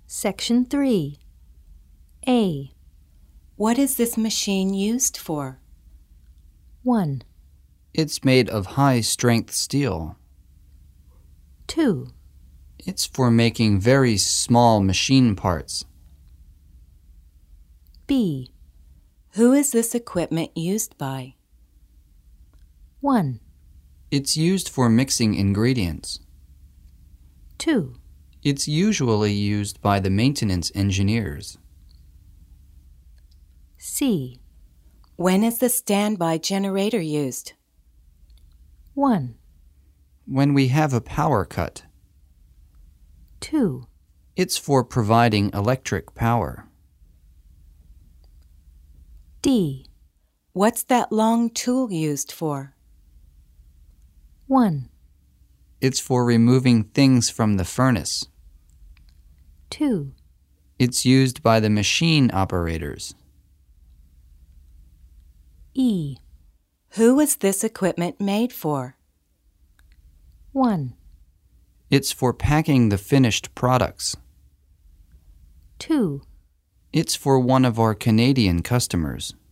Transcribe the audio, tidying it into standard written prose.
Section 3. A. What is this machine used for? 1, It's made of high-strength steel. 2, It's for making very small machine parts. B. Who is this equipment used by? 1, It's used for mixing ingredients. 2, It's usually used by the maintenance engineers. C. When is the standby generator used? 1, When we have a power cut, 2, it's for providing electric power. D. What's that long tool used for? 1, It's for removing things from the furnace. 2, It's used by the machine operators. E. Who is this equipment made for? 1, It's for packing the finished products. 2, It's for one of our Canadian customers.